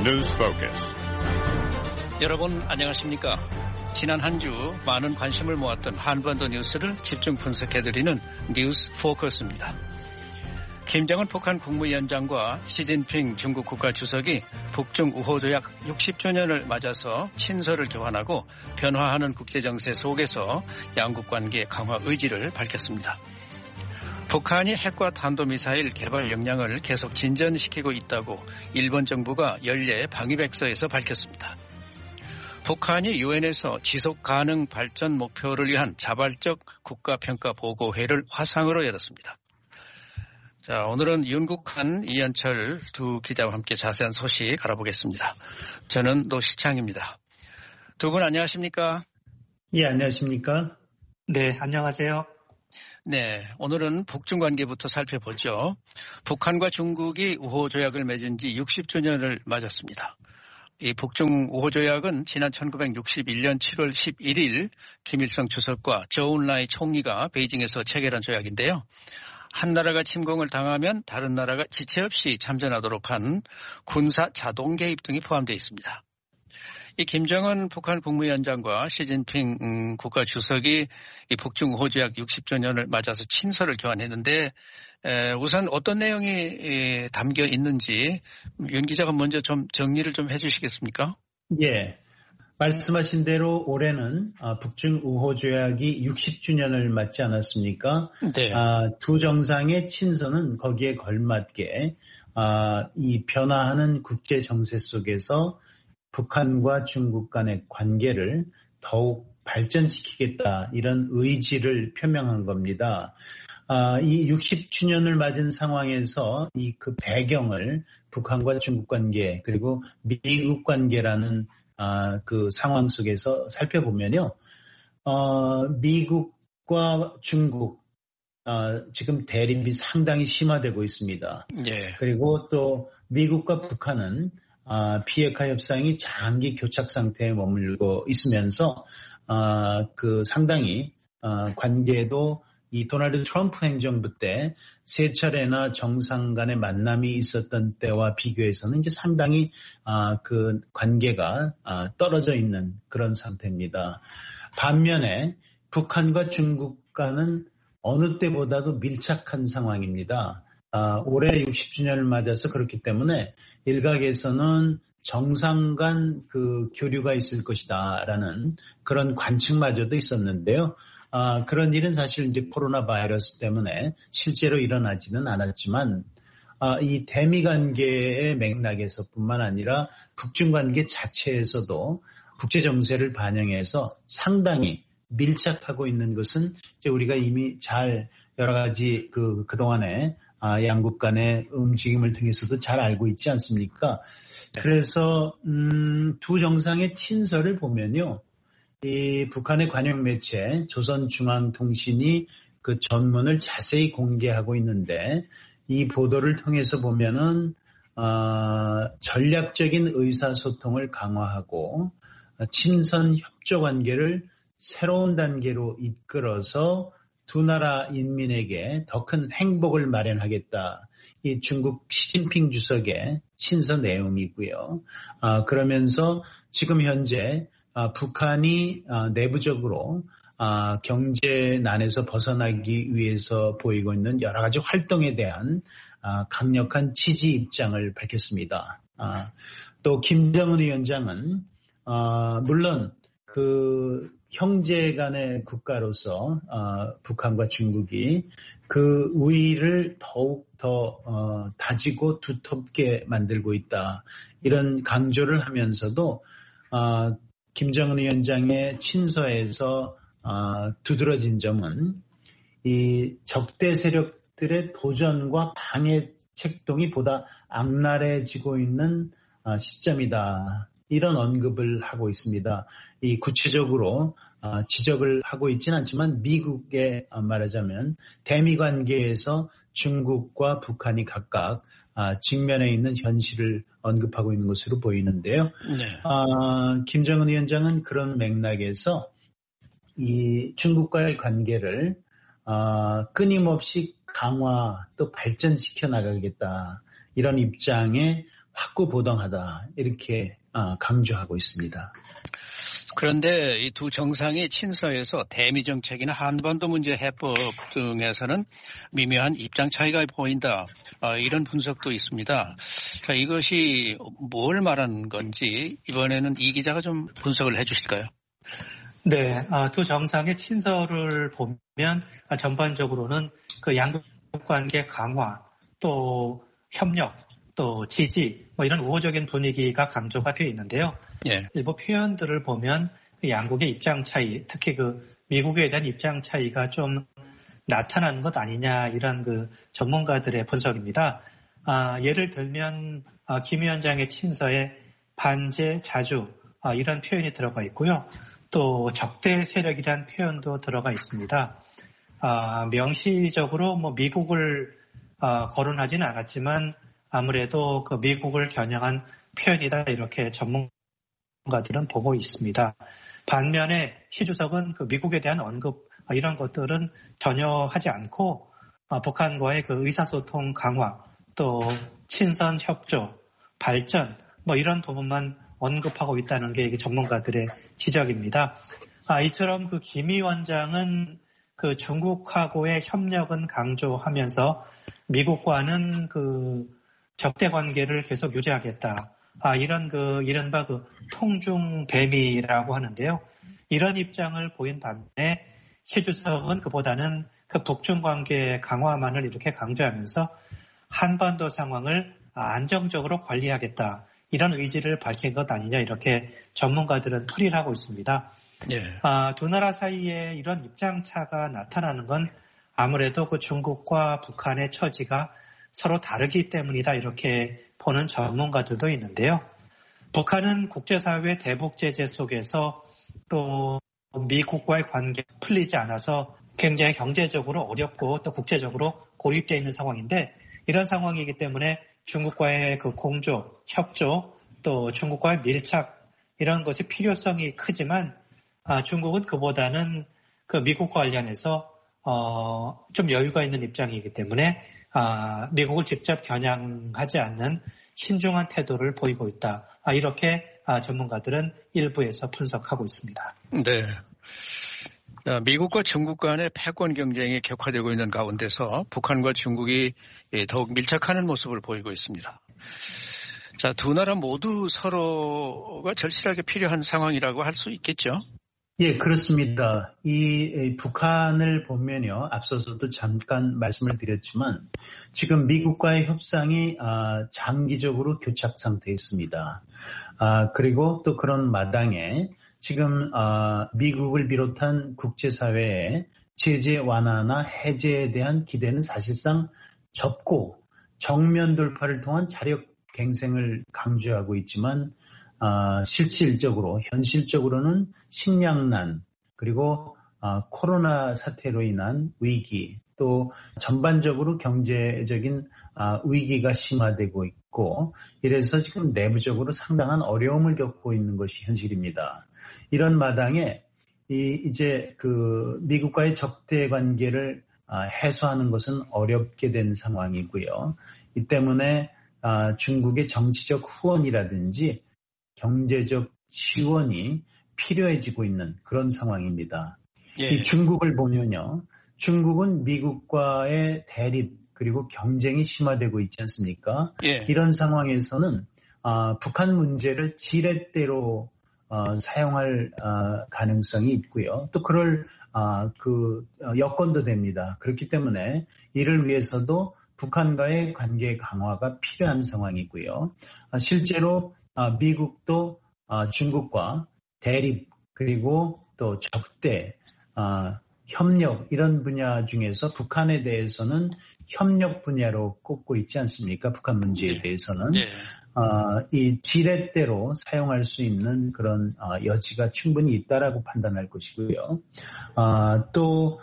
News Focus. 여러분 안녕하십니까? 지난 한 주 많은 관심을 모았던 한반도 뉴스를 집중 분석해드리는 뉴스 포커스입니다. 김정은 북한 국무위원장과 시진핑 중국 국가주석이 북중 우호조약 60주년을 맞아서 친서를 교환하고 변화하는 국제정세 속에서 양국 관계 강화 의지를 밝혔습니다. 북한이 핵과 탄도미사일 개발 역량을 계속 진전시키고 있다고 일본 정부가 연례 방위백서에서 밝혔습니다. 북한이 유엔에서 지속가능 발전 목표를 위한 자발적 국가평가보고회를 화상으로 열었습니다. 자, 오늘은 윤국한, 이현철 두 기자와 함께 자세한 소식 알아보겠습니다. 저는 노시창입니다. 두 분 안녕하십니까? 예, 안녕하십니까? 네, 안녕하세요. 네, 오늘은 북중 관계부터 살펴보죠. 북한과 중국이 우호조약을 맺은 지 60주년을 맞았습니다. 이 북중 우호조약은 지난 1961년 7월 11일 김일성 주석과 저운라이 총리가 베이징에서 체결한 조약인데요. 한 나라가 침공을 당하면 다른 나라가 지체 없이 참전하도록 한 군사 자동 개입 등이 포함되어 있습니다. 이 김정은 북한 국무위원장과 시진핑 국가주석이 이 북중 우호조약 60주년을 맞아서 친서를 교환했는데 우선 어떤 내용이 담겨 있는지 윤 기자가 먼저 좀 정리를 좀 해주시겠습니까? 예, 말씀하신 대로 올해는 북중 우호조약이 60주년을 맞지 않았습니까? 네. 두 정상의 친서는 거기에 걸맞게 이 변화하는 국제 정세 속에서 북한과 중국 간의 관계를 더욱 발전시키겠다, 이런 의지를 표명한 겁니다. 이 60주년을 맞은 상황에서 그 배경을 북한과 중국 관계 그리고 미국 관계라는 그 상황 속에서 살펴보면요. 미국과 중국 지금 대립이 상당히 심화되고 있습니다. 네. 그리고 또 미국과 북한은 비핵화 협상이 장기 교착 상태에 머물고 있으면서 그 상당히 관계도 이 도널드 트럼프 행정부 때 세 차례나 정상 간의 만남이 있었던 때와 비교해서는 이제 상당히 그 관계가 떨어져 있는 그런 상태입니다. 반면에 북한과 중국 간은 어느 때보다도 밀착한 상황입니다. 올해 60주년을 맞아서 그렇기 때문에 일각에서는 정상 간 그 교류가 있을 것이다라는 그런 관측마저도 있었는데요. 그런 일은 사실 이제 코로나 바이러스 때문에 실제로 일어나지는 않았지만 이 대미 관계의 맥락에서뿐만 아니라 북중 관계 자체에서도 국제 정세를 반영해서 상당히 밀착하고 있는 것은 이제 우리가 이미 잘 여러 가지 그동안에 양국 간의 움직임을 통해서도 잘 알고 있지 않습니까? 그래서 두 정상의 친서를 보면요. 이 북한의 관영 매체 조선중앙통신이 그 전문을 자세히 공개하고 있는데 이 보도를 통해서 보면은 전략적인 의사소통을 강화하고 친선 협조 관계를 새로운 단계로 이끌어서 두 나라 인민에게 더 큰 행복을 마련하겠다. 이 중국 시진핑 주석의 친서 내용이고요. 그러면서 지금 현재 북한이 내부적으로 경제난에서 벗어나기 위해서 보이고 있는 여러 가지 활동에 대한 강력한 지지 입장을 밝혔습니다. 또 김정은 위원장은 물론 그 형제 간의 국가로서 북한과 중국이 그 우위를 더욱 더 다지고 두텁게 만들고 있다. 이런 강조를 하면서도 김정은 위원장의 친서에서 두드러진 점은 이 적대 세력들의 도전과 방해 책동이 보다 악랄해지고 있는 시점이다. 이런 언급을 하고 있습니다. 이 구체적으로 지적을 하고 있지는 않지만 미국의 말하자면 대미 관계에서 중국과 북한이 각각 직면해 있는 현실을 언급하고 있는 것으로 보이는데요. 네. 김정은 위원장은 그런 맥락에서 이 중국과의 관계를 끊임없이 강화 또 발전시켜 나가겠다. 이런 입장에 확고부동하다 이렇게 강조하고 있습니다. 그런데 이 두 정상이 친서에서 대미 정책이나 한반도 문제 해법 등에서는 미묘한 입장 차이가 보인다. 이런 분석도 있습니다. 자, 이것이 뭘 말하는 건지 이번에는 이 기자가 좀 분석을 해 주실까요? 네, 두 정상의 친서를 보면 전반적으로는 그 양국 관계 강화, 또 협력, 또 지지, 이런 우호적인 분위기가 강조가 되어 있는데요. 예. 일부 표현들을 보면 양국의 입장 차이, 특히 그 미국에 대한 입장 차이가 좀 나타나는 것 아니냐 이런 그 전문가들의 분석입니다. 예를 들면 김 위원장의 친서에 반제, 자주 이런 표현이 들어가 있고요. 또 적대 세력이라는 표현도 들어가 있습니다. 명시적으로 미국을 거론하지는 않았지만 아무래도 그 미국을 겨냥한 표현이다 이렇게 전문가들은 보고 있습니다. 반면에 시 주석은 그 미국에 대한 언급 이런 것들은 전혀 하지 않고 북한과의 그 의사소통 강화 또 친선 협조 발전 이런 부분만 언급하고 있다는 게 전문가들의 지적입니다. 이처럼 그 김 위원장은 그 중국하고의 협력은 강조하면서 미국과는 그 적대 관계를 계속 유지하겠다. 이런 그 이른바 그 통중 배미라고 하는데요. 이런 입장을 보인 반면에 시 주석은 그보다는 그 북중 관계 강화만을 이렇게 강조하면서 한반도 상황을 안정적으로 관리하겠다. 이런 의지를 밝힌 것 아니냐 이렇게 전문가들은 풀이를 하고 있습니다. 예. 두 나라 사이에 이런 입장 차가 나타나는 건 아무래도 그 중국과 북한의 처지가 서로 다르기 때문이다 이렇게 보는 전문가들도 있는데요. 북한은 국제사회 대북 제재 속에서 또 미국과의 관계가 풀리지 않아서 굉장히 경제적으로 어렵고 또 국제적으로 고립되어 있는 상황인데 이런 상황이기 때문에 중국과의 그 공조, 협조, 또 중국과의 밀착 이런 것이 필요성이 크지만 중국은 그보다는 그 미국과 관련해서 좀 여유가 있는 입장이기 때문에 미국을 직접 겨냥하지 않는 신중한 태도를 보이고 있다. 이렇게 전문가들은 일부에서 분석하고 있습니다. 네. 미국과 중국 간의 패권 경쟁이 격화되고 있는 가운데서 북한과 중국이 더욱 밀착하는 모습을 보이고 있습니다. 자, 두 나라 모두 서로가 절실하게 필요한 상황이라고 할 수 있겠죠? 예, 그렇습니다. 이 북한을 보면요. 앞서서도 잠깐 말씀을 드렸지만 지금 미국과의 협상이 장기적으로 교착 상태에 있습니다. 그리고 또 그런 마당에 지금 미국을 비롯한 국제사회의 제재 완화나 해제에 대한 기대는 사실상 접고 정면 돌파를 통한 자력 갱생을 강조하고 있지만 실질적으로 현실적으로는 식량난 그리고 코로나 사태로 인한 위기 또 전반적으로 경제적인 위기가 심화되고 있고 이래서 지금 내부적으로 상당한 어려움을 겪고 있는 것이 현실입니다. 이런 마당에 이제 그 미국과의 적대 관계를 해소하는 것은 어렵게 된 상황이고요. 이 때문에 중국의 정치적 후원이라든지 경제적 지원이 필요해지고 있는 그런 상황입니다. 예. 이 중국을 보면요. 중국은 미국과의 대립 그리고 경쟁이 심화되고 있지 않습니까? 예. 이런 상황에서는 북한 문제를 지렛대로 사용할 가능성이 있고요. 또 그럴 그 여건도 됩니다. 그렇기 때문에 이를 위해서도 북한과의 관계 강화가 필요한 상황이고요. 실제로 미국도 중국과 대립 그리고 또 적대, 협력 이런 분야 중에서 북한에 대해서는 협력 분야로 꼽고 있지 않습니까? 북한 문제에 대해서는. 네. 이 지렛대로 사용할 수 있는 그런 여지가 충분히 있다라고 판단할 것이고요. 또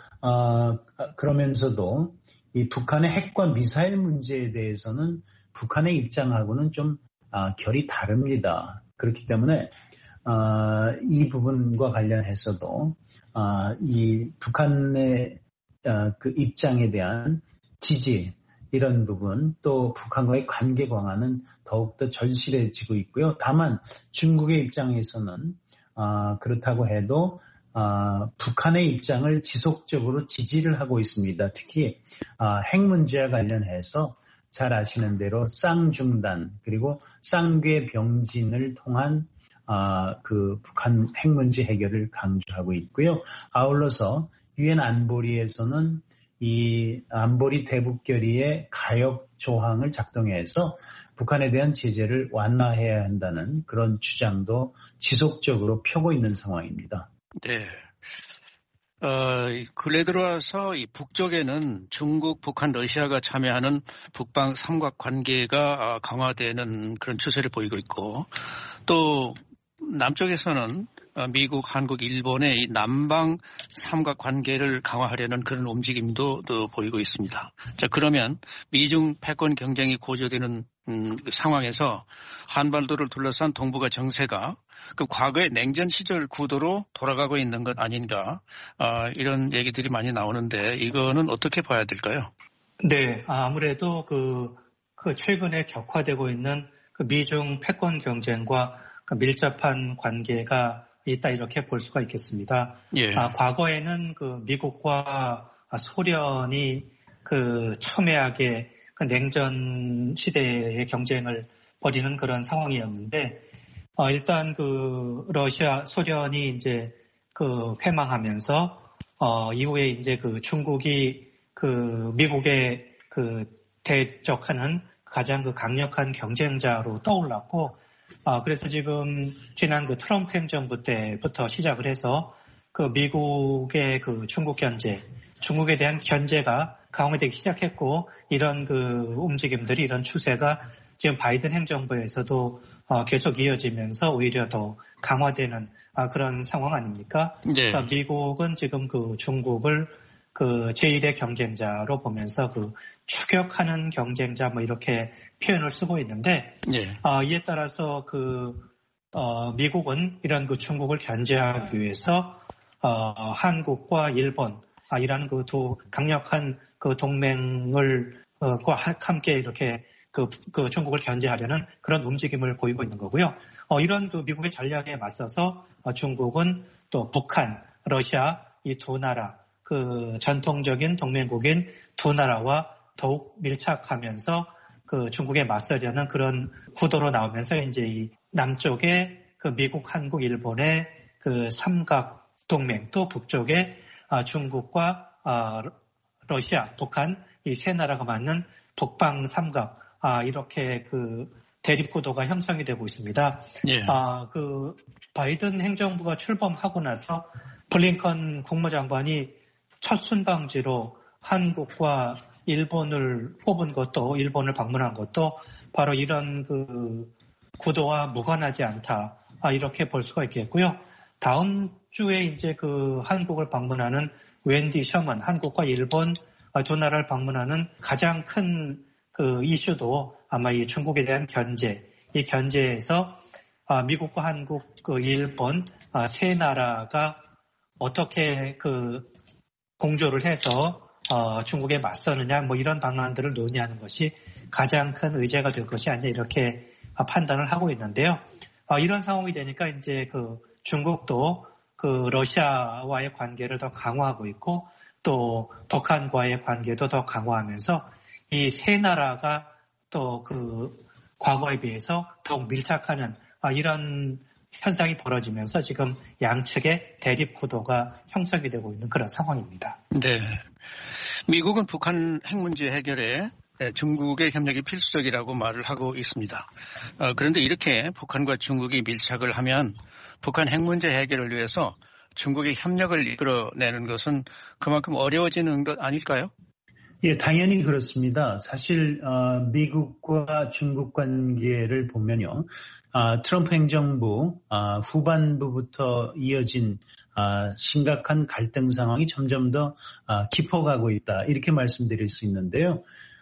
그러면서도 이 북한의 핵과 미사일 문제에 대해서는 북한의 입장하고는 좀 결이 다릅니다. 그렇기 때문에 이 부분과 관련해서도 이 북한의 그 입장에 대한 지지 이런 부분 또 북한과의 관계 강화는 더욱더 절실해지고 있고요. 다만 중국의 입장에서는 그렇다고 해도 북한의 입장을 지속적으로 지지를 하고 있습니다. 특히 핵 문제와 관련해서 잘 아시는 대로 쌍중단 그리고 쌍궤 병진을 통한 그 북한 핵 문제 해결을 강조하고 있고요. 아울러서 유엔 안보리에서는 이 안보리 대북 결의의 가역 조항을 작동해서 북한에 대한 제재를 완화해야 한다는 그런 주장도 지속적으로 펴고 있는 상황입니다. 네. 근래 들어와서 이 북쪽에는 중국, 북한, 러시아가 참여하는 북방 삼각 관계가 강화되는 그런 추세를 보이고 있고 또 남쪽에서는 미국, 한국, 일본의 이 남방 삼각 관계를 강화하려는 그런 움직임도 보이고 있습니다. 자, 그러면 미중 패권 경쟁이 고조되는 상황에서 한반도를 둘러싼 동북아 정세가 그 과거의 냉전 시절 구도로 돌아가고 있는 것 아닌가 이런 얘기들이 많이 나오는데 이거는 어떻게 봐야 될까요? 네, 아무래도 그 최근에 격화되고 있는 그 미중 패권 경쟁과 그 밀접한 관계가 있다 이렇게 볼 수가 있겠습니다. 예. 과거에는 그 미국과 소련이 그 첨예하게 그 냉전 시대의 경쟁을 벌이는 그런 상황이었는데 일단 그 러시아, 소련이 이제 그 회망하면서 이후에 이제 그 중국이 그 미국에 그 대적하는 가장 그 강력한 경쟁자로 떠올랐고 그래서 지금 지난 그 트럼프 행정부 때부터 시작을 해서 그 미국의 그 중국 견제, 중국에 대한 견제가 강화되기 시작했고 이런 그 움직임들이 이런 추세가 지금 바이든 행정부에서도 계속 이어지면서 오히려 더 강화되는 그런 상황 아닙니까? 네. 그러니까 미국은 지금 그 중국을 그 제1의 경쟁자로 보면서 그 추격하는 경쟁자 뭐 이렇게 표현을 쓰고 있는데 네. 이에 따라서 미국은 이런 그 중국을 견제하기 위해서 한국과 일본 이라는 그 두 강력한 그 동맹을 함께 이렇게 그 중국을 견제하려는 그런 움직임을 보이고 있는 거고요. 이런 그 미국의 전략에 맞서서 중국은 또 북한, 러시아 이 두 나라 그 전통적인 동맹국인 두 나라와 더욱 밀착하면서 그 중국에 맞서려는 그런 구도로 나오면서 이제 이 남쪽에 그 미국, 한국, 일본의 그 삼각 동맹 또 북쪽에 중국과 러시아, 북한 이 세 나라가 맞는 북방 삼각 이렇게 그 대립 구도가 형성이 되고 있습니다. 예. 그 바이든 행정부가 출범하고 나서 블링컨 국무장관이 첫 순방지로 한국과 일본을 뽑은 것도 일본을 방문한 것도 바로 이런 그 구도와 무관하지 않다 이렇게 볼 수가 있겠고요. 다음 주에 이제 그 한국을 방문하는 웬디 셔먼 한국과 일본 두 나라를 방문하는 가장 큰 그 이슈도 아마 이 중국에 대한 견제, 이 견제에서 미국과 한국, 그 일본 세 나라가 어떻게 그 공조를 해서 중국에 맞서느냐 뭐 이런 방안들을 논의하는 것이 가장 큰 의제가 될 것이 아니냐 이렇게 판단을 하고 있는데요. 이런 상황이 되니까 이제 그 중국도 그 러시아와의 관계를 더 강화하고 있고 또 북한과의 관계도 더 강화하면서 이 세 나라가 또 그 과거에 비해서 더욱 밀착하는 이런 현상이 벌어지면서 지금 양측의 대립 구도가 형성이 되고 있는 그런 상황입니다. 네. 미국은 북한 핵 문제 해결에 중국의 협력이 필수적이라고 말을 하고 있습니다. 그런데 이렇게 북한과 중국이 밀착을 하면 북한 핵 문제 해결을 위해서 중국의 협력을 이끌어내는 것은 그만큼 어려워지는 것 아닐까요? 예, 당연히 그렇습니다. 사실 미국과 중국 관계를 보면요. 트럼프 행정부 후반부부터 이어진 심각한 갈등 상황이 점점 더 깊어가고 있다. 이렇게 말씀드릴 수 있는데요.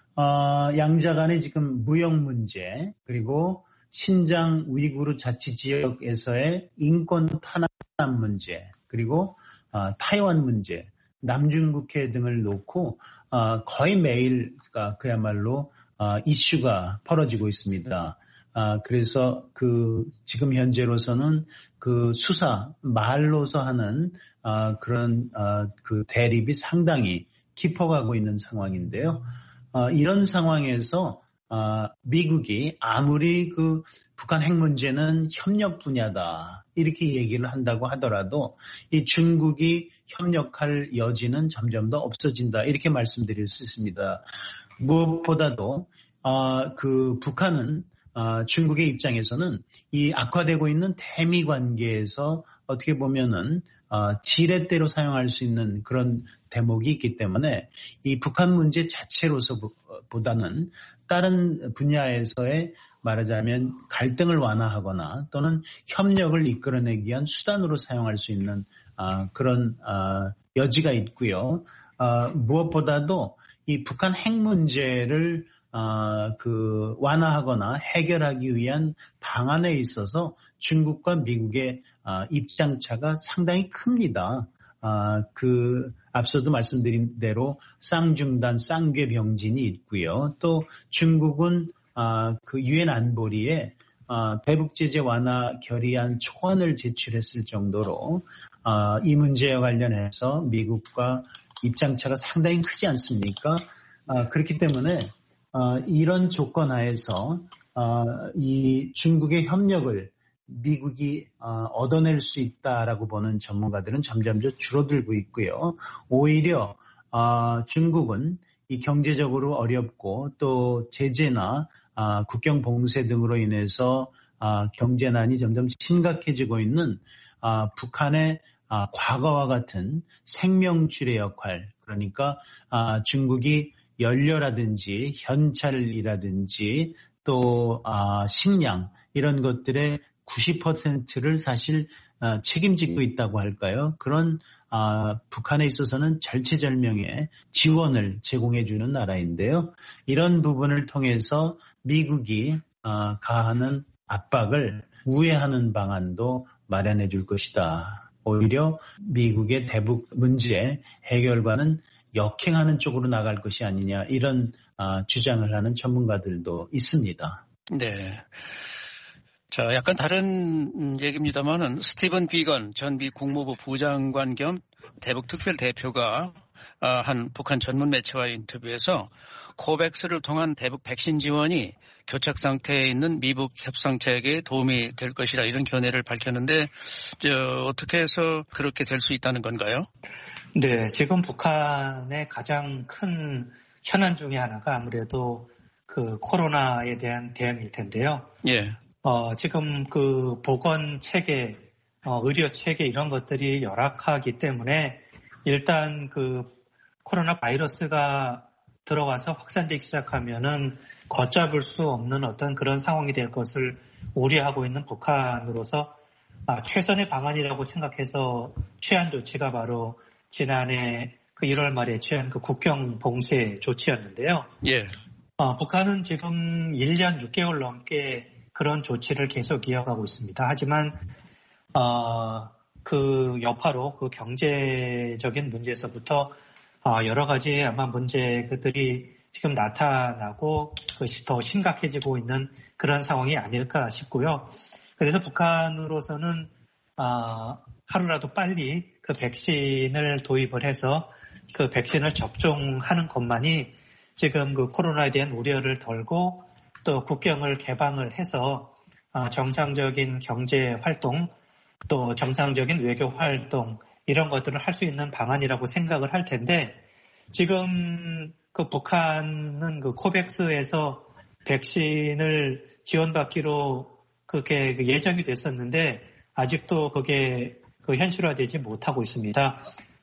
양자 간의 지금 무역 문제 그리고 신장 우이구르 자치지역에서의 인권 탄압 문제 그리고 타이완 문제 남중국해 등을 놓고 거의 매일 그야말로 이슈가 벌어지고 있습니다. 그래서 지금 현재로서는 수사, 말로서 하는 그런 대립이 상당히 깊어가고 있는 상황인데요. 이런 상황에서 미국이 아무리 북한 핵 문제는 협력 분야다 이렇게 얘기를 한다고 하더라도 이 중국이 협력할 여지는 점점 더 없어진다 이렇게 말씀드릴 수 있습니다. 무엇보다도 북한은 중국의 입장에서는 이 악화되고 있는 대미 관계에서 어떻게 보면은 지렛대로 사용할 수 있는 그런 대목이 있기 때문에 이 북한 문제 자체로서보다는 다른 분야에서의 말하자면 갈등을 완화하거나 또는 협력을 이끌어내기 위한 수단으로 사용할 수 있는 그런 여지가 있고요. 무엇보다도 이 북한 핵 문제를 완화하거나 해결하기 위한 방안에 있어서 중국과 미국의 입장차가 상당히 큽니다. 앞서도 말씀드린 대로 쌍중단, 쌍궤병진이 있고요. 또 중국은 유엔 안보리에 대북 제재 완화 결의안 초안을 제출했을 정도로 이 문제와 관련해서 미국과 입장차가 상당히 크지 않습니까? 그렇기 때문에 이런 조건 하에서 이 중국의 협력을 미국이 얻어낼 수 있다라고 보는 전문가들은 점점 줄어들고 있고요. 오히려 중국은 이 경제적으로 어렵고 또 제재나 국경 봉쇄 등으로 인해서 경제난이 점점 심각해지고 있는 북한의 과거와 같은 생명줄의 역할, 그러니까 중국이 연료라든지 현찰이라든지 또 식량 이런 것들의 90%를 사실 책임지고 있다고 할까요? 그런 북한에 있어서는 절체절명의 지원을 제공해주는 나라인데요. 이런 부분을 통해서 미국이 가하는 압박을 우회하는 방안도 마련해 줄 것이다. 오히려 미국의 대북 문제 해결과는 역행하는 쪽으로 나갈 것이 아니냐 이런 주장을 하는 전문가들도 있습니다. 네. 자, 약간 다른 얘기입니다만은 스티븐 비건 전 미 국무부 부장관 겸 대북 특별 대표가 한 북한 전문 매체와의 인터뷰에서 코백스를 통한 대북 백신 지원이 교착 상태에 있는 미북 협상 체계에 도움이 될 것이라 이런 견해를 밝혔는데 어떻게 해서 그렇게 될 수 있다는 건가요? 네, 지금 북한의 가장 큰 현안 중에 하나가 아무래도 코로나에 대한 대응일 텐데요. 예. 지금 보건 체계, 의료 체계 이런 것들이 열악하기 때문에 일단 코로나 바이러스가 들어와서 확산되기 시작하면은 걷잡을 수 없는 어떤 그런 상황이 될 것을 우려하고 있는 북한으로서 최선의 방안이라고 생각해서 취한 조치가 바로 지난해 1월 말에 취한 국경 봉쇄 조치였는데요. 예. 북한은 지금 1년 6개월 넘게 그런 조치를 계속 이어가고 있습니다. 하지만 그 여파로 경제적인 문제에서부터 여러 가지 아마 문제들이 지금 나타나고 그것이 더 심각해지고 있는 그런 상황이 아닐까 싶고요. 그래서 북한으로서는 하루라도 빨리 백신을 도입을 해서 백신을 접종하는 것만이 지금 코로나에 대한 우려를 덜고 또 국경을 개방을 해서 정상적인 경제 활동 또 정상적인 외교 활동 이런 것들을 할 수 있는 방안이라고 생각을 할 텐데 지금 북한은 코백스에서 백신을 지원받기로 그게 예정이 됐었는데 아직도 그게 현실화되지 못하고 있습니다.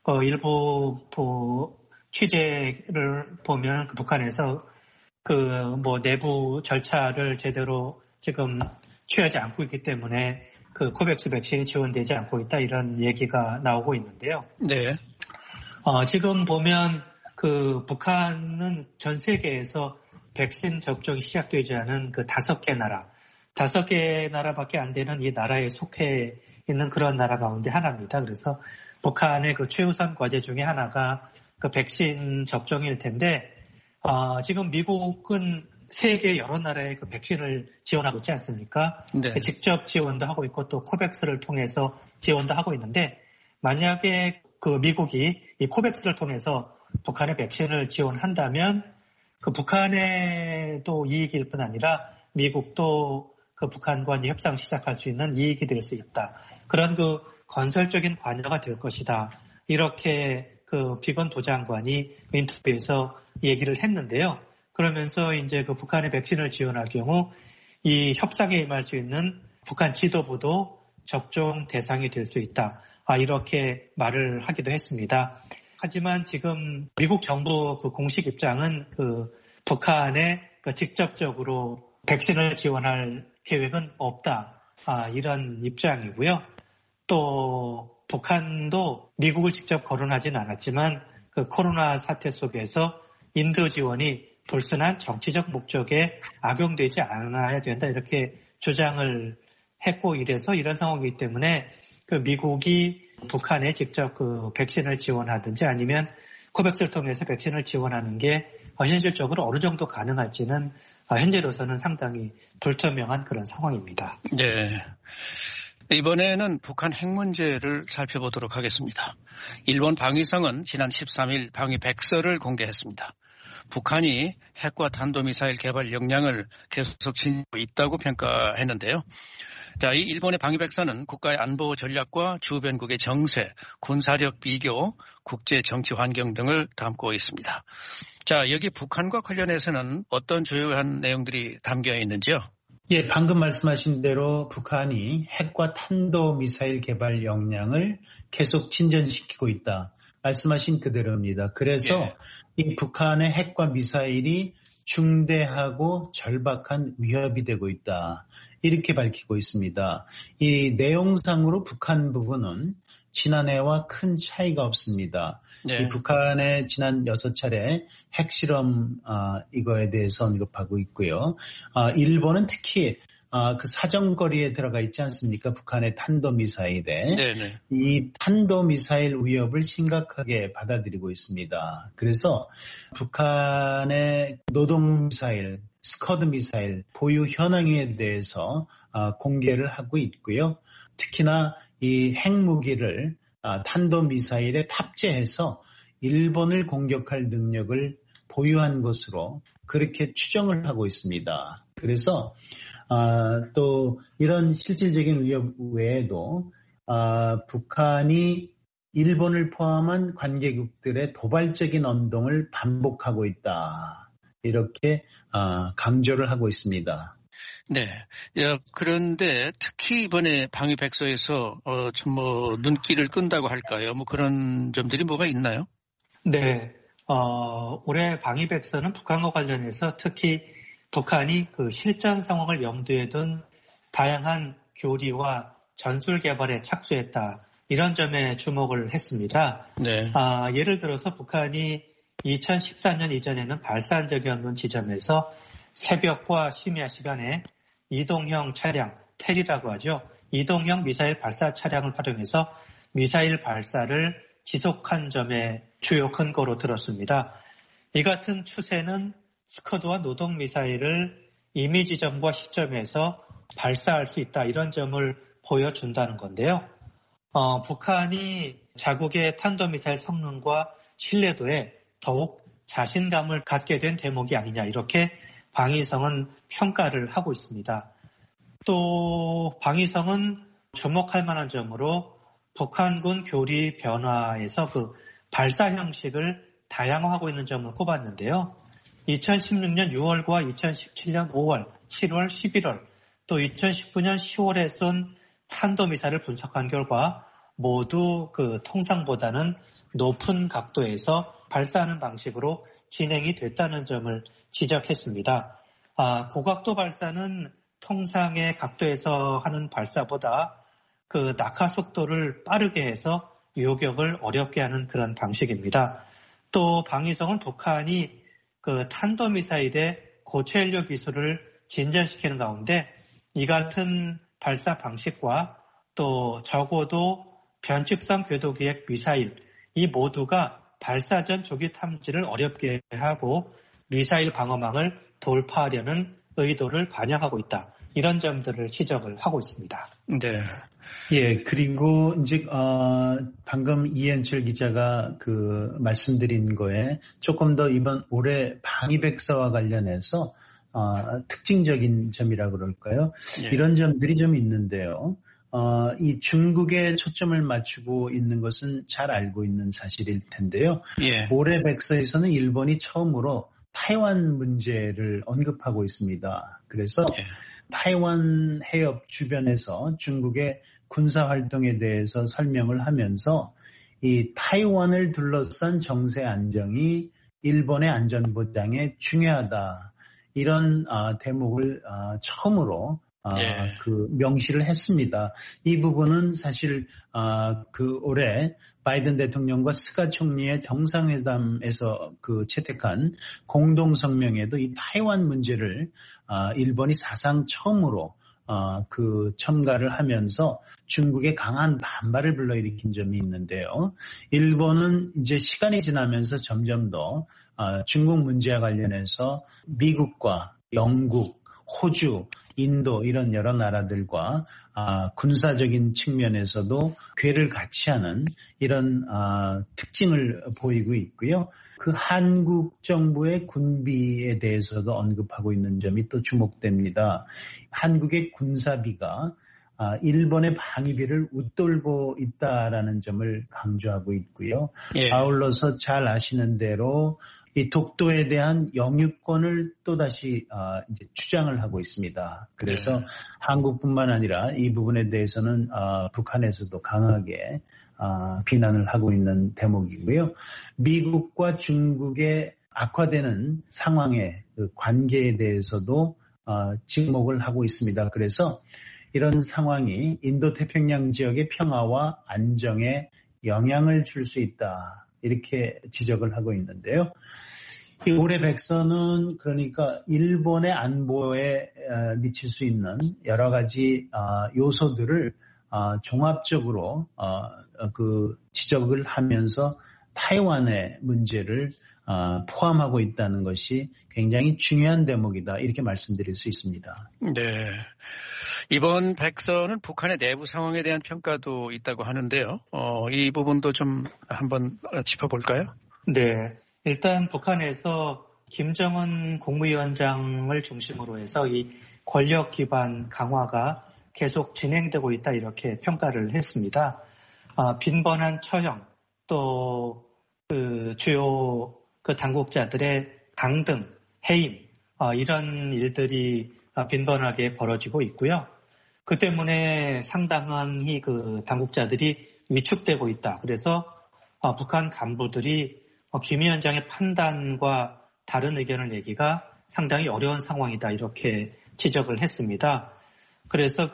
일부 취재를 보면 북한에서 내부 절차를 제대로 지금 취하지 않고 있기 때문에 코백스 백신이 지원되지 않고 있다 이런 얘기가 나오고 있는데요. 네. 지금 보면 북한은 전 세계에서 백신 접종이 시작되지 않은 5개 나라밖에 안 되는 이 나라에 속해 있는 그런 나라 가운데 하나입니다. 그래서 북한의 최우선 과제 중에 하나가 그 백신 접종일 텐데 지금 미국은 세계 여러 나라의 그 백신을 지원하고 있지 않습니까? 네. 직접 지원도 하고 있고 또 코백스를 통해서 지원도 하고 있는데 만약에 그 미국이 이 코백스를 통해서 북한의 백신을 지원한다면 그 북한에도 이익일 뿐 아니라 미국도 그 북한과 협상 시작할 수 있는 이익이 될 수 있다. 그런 그 건설적인 관여가 될 것이다. 이렇게 그 비건 부장관이 인터뷰에서 얘기를 했는데요. 그러면서 이제 그 북한의 백신을 지원할 경우 이 협상에 임할 수 있는 북한 지도부도 접종 대상이 될 수 있다. 이렇게 말을 하기도 했습니다. 하지만 지금 미국 정부 그 공식 입장은 그 북한에 그 직접적으로 백신을 지원할 계획은 없다. 이런 입장이고요. 또 북한도 미국을 직접 거론하진 않았지만 그 코로나 사태 속에서 인도 지원이 불순한 정치적 목적에 악용되지 않아야 된다. 이렇게 주장을 했고 이래서 이런 상황이기 때문에 그 미국이 북한에 직접 그 백신을 지원하든지 아니면 코백스를 통해서 백신을 지원하는 게 현실적으로 어느 정도 가능할지는 현재로서는 상당히 불투명한 그런 상황입니다. 네. 이번에는 북한 핵 문제를 살펴보도록 하겠습니다. 일본 방위성은 지난 13일 방위 백서를 공개했습니다. 북한이 핵과 탄도미사일 개발 역량을 계속 지니고 있다고 평가했는데요. 자, 이 일본의 방위 백서는 국가의 안보 전략과 주변국의 정세, 군사력 비교, 국제 정치 환경 등을 담고 있습니다. 자, 여기 북한과 관련해서는 어떤 주요한 내용들이 담겨 있는지요? 예, 방금 말씀하신 대로 북한이 핵과 탄도미사일 개발 역량을 계속 진전시키고 있다. 말씀하신 그대로입니다. 그래서 이 북한의 핵과 미사일이 중대하고 절박한 위협이 되고 있다. 이렇게 밝히고 있습니다. 이 내용상으로 북한 부분은 지난해와 큰 차이가 없습니다. 이 북한의 지난 6차례 핵실험 이거에 대해서 언급하고 있고요. 일본은 특히 그 사정거리에 들어가 있지 않습니까? 북한의 탄도미사일에. 네네. 이 탄도미사일 위협을 심각하게 받아들이고 있습니다. 그래서 북한의 노동미사일, 스커드 미사일 보유 현황에 대해서 공개를 하고 있고요. 특히나 이 핵무기를 탄도미사일에 탑재해서 일본을 공격할 능력을 보유한 것으로 그렇게 추정을 하고 있습니다. 그래서 또 이런 실질적인 위협 외에도 북한이 일본을 포함한 관계국들의 도발적인 언동을 반복하고 있다. 이렇게 강조를 하고 있습니다. 네. 그런데 특히 이번에 방위 백서에서 좀 눈길을 끈다고 할까요? 그런 점들이 뭐가 있나요? 네. 올해 방위 백서는 북한과 관련해서 특히 북한이 그 실전 상황을 염두에 둔 다양한 교리와 전술 개발에 착수했다. 이런 점에 주목을 했습니다. 네. 예를 들어서 북한이 2014년 이전에는 발사한 적이 없는 지점에서 새벽과 심야 시간에 이동형 차량, 텔이라고 하죠. 이동형 미사일 발사 차량을 활용해서 미사일 발사를 지속한 점에 주요 근거로 들었습니다. 이 같은 추세는 스커드와 노동 미사일을 이미 지점과 시점에서 발사할 수 있다. 이런 점을 보여준다는 건데요. 북한이 자국의 탄도미사일 성능과 신뢰도에 더욱 자신감을 갖게 된 대목이 아니냐. 이렇게 방위성은 평가를 하고 있습니다. 또 방위성은 주목할 만한 점으로 북한군 교리 변화에서 그 발사 형식을 다양화하고 있는 점을 꼽았는데요. 2016년 6월과 2017년 5월, 7월, 11월, 또 2019년 10월에 쏜 탄도미사일을 분석한 결과 모두 그 통상보다는 높은 각도에서 발사하는 방식으로 진행이 됐다는 점을 지적했습니다. 고각도 발사는 통상의 각도에서 하는 발사보다 그 낙하 속도를 빠르게 해서 요격을 어렵게 하는 그런 방식입니다. 또 방위성은 북한이 그 탄도미사일의 고체연료 기술을 진전시키는 가운데 이 같은 발사 방식과 또 적어도 변칙성 궤도기획 미사일 이 모두가 발사 전 조기 탐지를 어렵게 하고 미사일 방어망을 돌파하려는 의도를 반영하고 있다. 이런 점들을 지적을 하고 있습니다. 네. 예, 그리고 이제 방금 이현철 기자가 말씀드린 거에 조금 더 이번 올해 방위백서와 관련해서 특징적인 점이라고 그럴까요? 예. 이런 점들이 좀 있는데요. 이 중국에 초점을 맞추고 있는 것은 잘 알고 있는 사실일 텐데요. 예. 올해 백서에서는 일본이 처음으로 타이완 문제를 언급하고 있습니다. 그래서 예. 타이완 해협 주변에서 중국의 군사 활동에 대해서 설명을 하면서 이 타이완을 둘러싼 정세 안정이 일본의 안전 보장에 중요하다. 이런 대목을 처음으로 예. 명시를 했습니다. 이 부분은 사실 올해 바이든 대통령과 스가 총리의 정상회담에서 채택한 공동 성명에도 이 타이완 문제를 일본이 사상 처음으로 첨가를 하면서 중국의 강한 반발을 불러일으킨 점이 있는데요. 일본은 이제 시간이 지나면서 점점 더 중국 문제와 관련해서 미국과 영국, 호주, 인도 이런 여러 나라들과 군사적인 측면에서도 궤를 같이 하는 이런 특징을 보이고 있고요. 한국 정부의 군비에 대해서도 언급하고 있는 점이 또 주목됩니다. 한국의 군사비가 일본의 방위비를 웃돌고 있다라는 점을 강조하고 있고요. 예. 아울러서 잘 아시는 대로 이 독도에 대한 영유권을 또다시 이제 주장을 하고 있습니다. 그래서 한국뿐만 아니라 이 부분에 대해서는 북한에서도 강하게 비난을 하고 있는 대목이고요. 미국과 중국의 악화되는 상황의 관계에 대해서도 직목을 하고 있습니다. 그래서 이런 상황이 인도태평양 지역의 평화와 안정에 영향을 줄 수 있다. 이렇게 지적을 하고 있는데요. 이 올해 백서는 그러니까 일본의 안보에 미칠 수 있는 여러 가지 요소들을 종합적으로 지적을 하면서 타이완의 문제를 포함하고 있다는 것이 굉장히 중요한 대목이다. 이렇게 말씀드릴 수 있습니다. 네. 이번 백서는 북한의 내부 상황에 대한 평가도 있다고 하는데요. 이 부분도 좀 한번 짚어볼까요? 네. 일단 북한에서 김정은 국무위원장을 중심으로 해서 이 권력 기반 강화가 계속 진행되고 있다 이렇게 평가를 했습니다. 빈번한 처형 또 주요 당국자들의 강등, 해임 이런 일들이 빈번하게 벌어지고 있고요. 그 때문에 상당히 당국자들이 위축되고 있다. 그래서 북한 간부들이 김 위원장의 판단과 다른 의견을 내기가 상당히 어려운 상황이다. 이렇게 지적을 했습니다. 그래서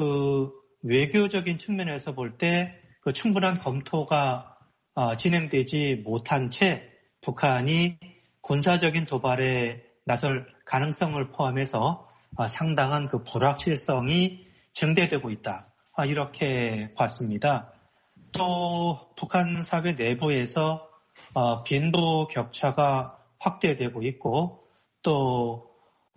외교적인 측면에서 볼 때 충분한 검토가 진행되지 못한 채 북한이 군사적인 도발에 나설 가능성을 포함해서 상당한 불확실성이 증대되고 있다. 이렇게 봤습니다. 또 북한 사회 내부에서 빈부 격차가 확대되고 있고 또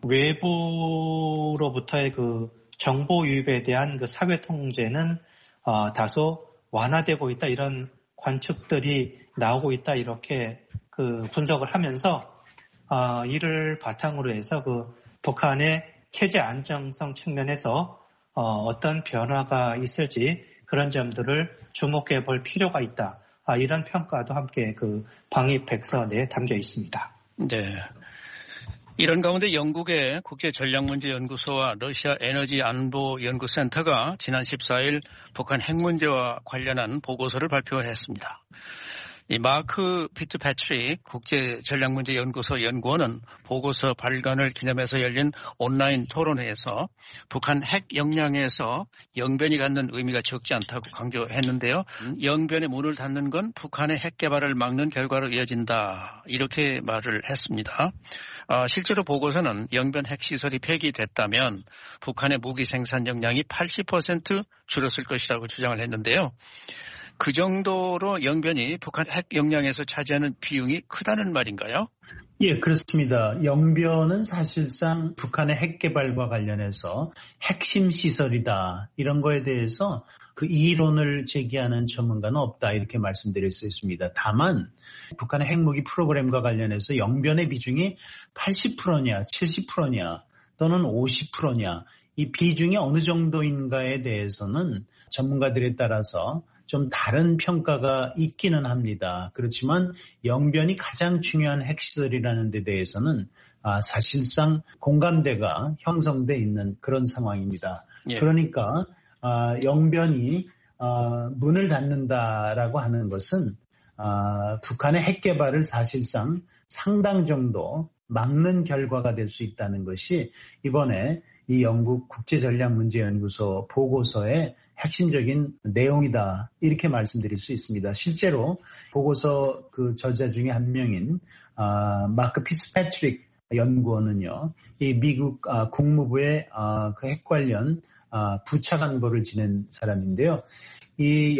외부로부터의 정보 유입에 대한 사회 통제는 다소 완화되고 있다. 이런 관측들이 나오고 있다. 이렇게 분석을 하면서 이를 바탕으로 해서 북한의 체제 안정성 측면에서 어떤 변화가 있을지 그런 점들을 주목해 볼 필요가 있다. 이런 평가도 함께 방위백서 내에 담겨 있습니다. 네. 이런 가운데 영국의 국제전략문제연구소와 러시아 에너지안보연구센터가 지난 14일 북한 핵 문제와 관련한 보고서를 발표했습니다. 이 마크 피트패트릭 국제전략문제연구소 연구원은 보고서 발간을 기념해서 열린 온라인 토론회에서 북한 핵 역량에서 영변이 갖는 의미가 적지 않다고 강조했는데요. 영변의 문을 닫는 건 북한의 핵 개발을 막는 결과로 이어진다. 이렇게 말을 했습니다. 실제로 보고서는 영변 핵시설이 폐기됐다면 북한의 무기 생산 역량이 80% 줄었을 것이라고 주장을 했는데요. 그 정도로 영변이 북한 핵 역량에서 차지하는 비중이 크다는 말인가요? 예, 그렇습니다. 영변은 사실상 북한의 핵 개발과 관련해서 핵심 시설이다. 이런 거에 대해서 그 이론을 제기하는 전문가는 없다. 이렇게 말씀드릴 수 있습니다. 다만 북한의 핵무기 프로그램과 관련해서 영변의 비중이 80%냐, 70%냐, 또는 50%냐, 이 비중이 어느 정도인가에 대해서는 전문가들에 따라서 좀 다른 평가가 있기는 합니다. 그렇지만 영변이 가장 중요한 핵시설이라는 데 대해서는 사실상 공감대가 형성돼 있는 그런 상황입니다. 예. 그러니까 영변이 문을 닫는다라고 하는 것은 북한의 핵 개발을 사실상 상당 정도 막는 결과가 될 수 있다는 것이 이번에 이 영국 국제전략문제연구소 보고서의 핵심적인 내용이다. 이렇게 말씀드릴 수 있습니다. 실제로 보고서 그 저자 중에 한 명인 마크 피츠패트릭 연구원은요. 이 미국 국무부의 그 핵 관련 부차관보를 지낸 사람인데요. 이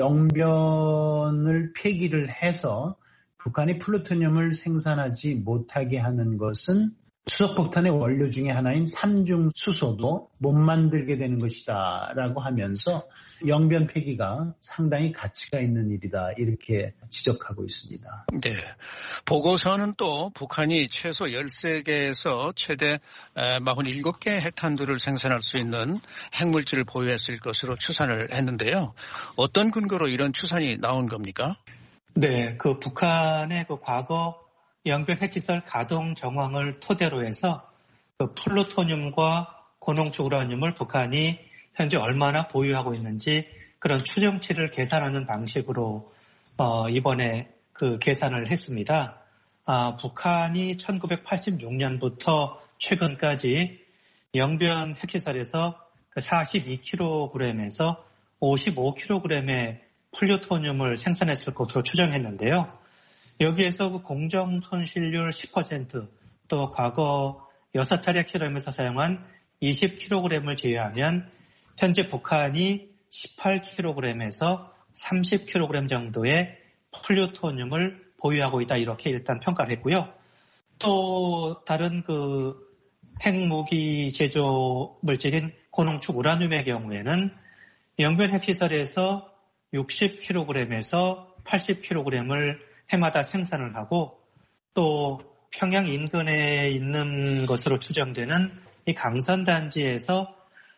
영변을 폐기를 해서 북한이 플루토늄을 생산하지 못하게 하는 것은 수소폭탄의 원료 중에 하나인 삼중수소도 못 만들게 되는 것이다 라고 하면서 영변 폐기가 상당히 가치가 있는 일이다 이렇게 지적하고 있습니다. 네, 보고서는 또 북한이 최소 13개에서 최대 47개 핵탄두를 생산할 수 있는 핵물질을 보유했을 것으로 추산을 했는데요. 어떤 근거로 이런 추산이 나온 겁니까? 네, 그 북한의 그 과거 영변 핵시설 가동 정황을 토대로 해서 그 플루토늄과 고농축 우라늄을 북한이 현재 얼마나 보유하고 있는지 그런 추정치를 계산하는 방식으로 이번에 그 계산을 했습니다. 북한이 1986년부터 최근까지 영변 핵시설에서 42kg에서 55kg의 플루토늄을 생산했을 것으로 추정했는데요. 여기에서 그 공정 손실률 10%, 또 과거 6차례 핵실험에서 사용한 20kg을 제외하면 현재 북한이 18kg에서 30kg 정도의 플루토늄을 보유하고 있다. 이렇게 일단 평가를 했고요. 또 다른 그 핵무기 제조 물질인 고농축 우라늄의 경우에는 영변 핵시설에서 60kg에서 80kg을 해마다 생산을 하고 또 평양 인근에 있는 것으로 추정되는 이 강선단지에서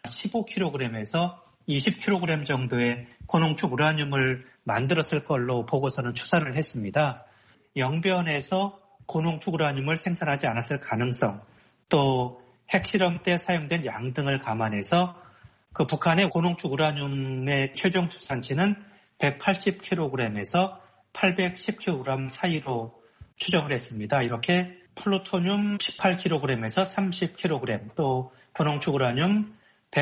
15kg에서 20kg 정도의 고농축 우라늄을 만들었을 걸로 보고서는 추산을 했습니다. 영변에서 고농축 우라늄을 생산하지 않았을 가능성, 또 핵실험 때 사용된 양 등을 감안해서 그 북한의 고농축 우라늄의 최종 추산치는 180kg에서 810kg 사이로 추정을 했습니다. 이렇게 플루토늄 18kg에서 30kg, 또 고농축 우라늄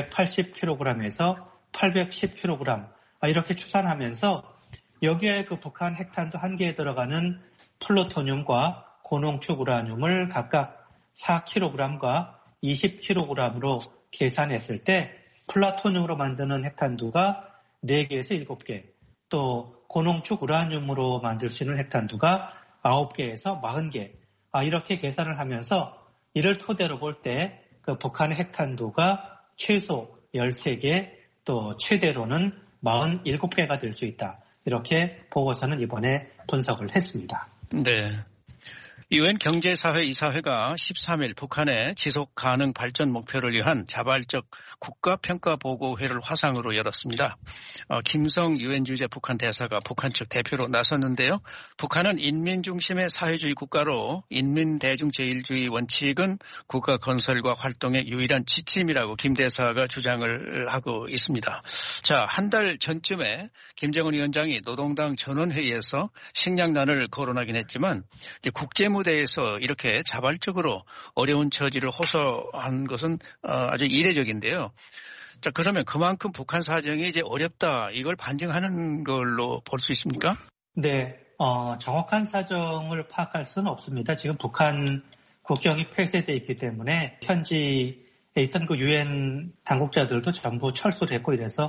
180kg에서 810kg 이렇게 추산하면서 여기에 그 북한 핵탄두 한 개에 들어가는 플루토늄과 고농축 우라늄을 각각 4kg과 20kg으로 계산했을 때 플루토늄으로 만드는 핵탄두가 4개에서 7개, 또 고농축 우라늄으로 만들 수 있는 핵탄두가 9개에서 40개 이렇게 계산을 하면서 이를 토대로 볼 때 그 북한의 핵탄두가 최소 13개 또 최대로는 47개가 될 수 있다. 이렇게 보고서는 이번에 분석을 했습니다. 네. 유엔 경제사회 이사회가 13일 북한의 지속가능 발전 목표를 위한 자발적 국가평가보고회를 화상으로 열었습니다. 김성 유엔 주재 북한 대사가 북한 측 대표로 나섰는데요. 북한은 인민 중심의 사회주의 국가로 인민 대중 제일주의 원칙은 국가 건설과 활동의 유일한 지침이라고 김 대사가 주장을 하고 있습니다. 자, 한 달 전쯤에 김정은 위원장이 노동당 전원회의에서 식량난을 거론하긴 했지만 이제 국제무대에서 이렇게 자발적으로 어려운 처지를 호소한 것은 아주 이례적인데요. 자, 그러면 그만큼 북한 사정이 이제 어렵다, 이걸 반증하는 걸로 볼 수 있습니까? 네, 정확한 사정을 파악할 수는 없습니다. 지금 북한 국경이 폐쇄되어 있기 때문에 현지에 있던 그 유엔 당국자들도 전부 철수를 했고 이래서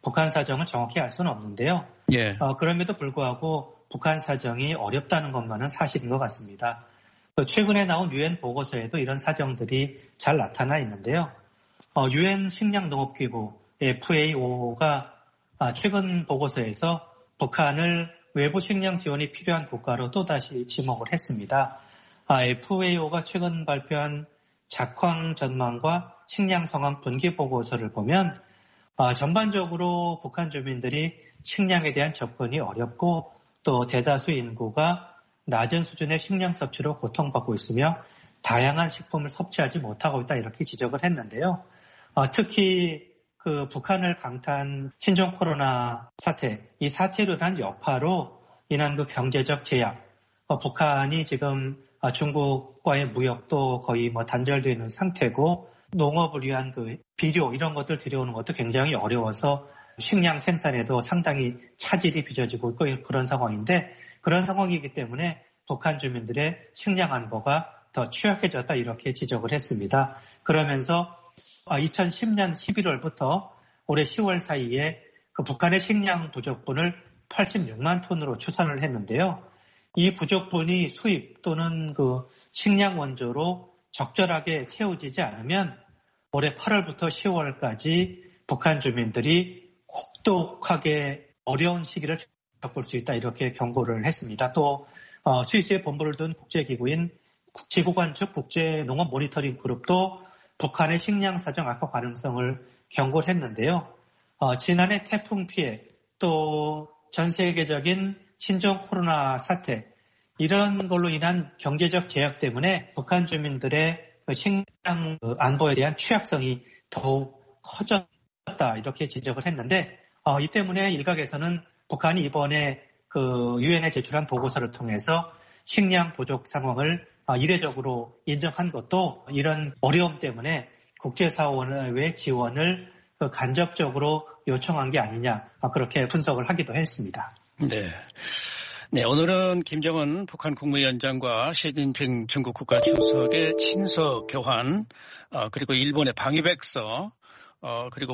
북한 사정을 정확히 알 수는 없는데요. 예. 그럼에도 불구하고 북한 사정이 어렵다는 것만은 사실인 것 같습니다. 최근에 나온 유엔 보고서에도 이런 사정들이 잘 나타나 있는데요. 유엔 식량농업기구 FAO가 최근 보고서에서 북한을 외부 식량 지원이 필요한 국가로 또다시 지목을 했습니다. FAO가 최근 발표한 작황 전망과 식량 상황 분기 보고서를 보면 전반적으로 북한 주민들이 식량에 대한 접근이 어렵고 또 대다수 인구가 낮은 수준의 식량 섭취로 고통받고 있으며 다양한 식품을 섭취하지 못하고 있다 이렇게 지적을 했는데요. 특히 그 북한을 강타한 신종 코로나 사태, 이 사태로 인한 여파로 인한 그 경제적 제약, 북한이 지금 중국과의 무역도 거의 단절되어 있는 상태고 농업을 위한 그 비료 이런 것들 들여오는 것도 굉장히 어려워서 식량 생산에도 상당히 차질이 빚어지고 있고 그런 상황인데 그런 상황이기 때문에 북한 주민들의 식량 안보가 더 취약해졌다 이렇게 지적을 했습니다. 그러면서 2010년 11월부터 올해 10월 사이에 그 북한의 식량 부족분을 86만 톤으로 추산을 했는데요. 이 부족분이 수입 또는 그 식량 원조로 적절하게 채워지지 않으면 올해 8월부터 10월까지 북한 주민들이 혹독하게 어려운 시기를 겪을 수 있다 이렇게 경고를 했습니다. 또 스위스에 본부를 둔 국제기구인 지구관 즉 국제농업 모니터링 그룹도 북한의 식량 사정 악화 가능성을 경고를 했는데요. 지난해 태풍 피해 또 전 세계적인 신종 코로나 사태 이런 걸로 인한 경제적 제약 때문에 북한 주민들의 식량 안보에 대한 취약성이 더욱 커졌다 이렇게 지적을 했는데 이 때문에 일각에서는 북한이 이번에 그 유엔에 제출한 보고서를 통해서 식량 부족 상황을 이례적으로 인정한 것도 이런 어려움 때문에 국제사회의 지원을 간접적으로 요청한 게 아니냐 그렇게 분석을 하기도 했습니다. 네, 오늘은 김정은 북한 국무위원장과 시진핑 중국 국가주석의 친서 교환, 그리고 일본의 방위백서, 그리고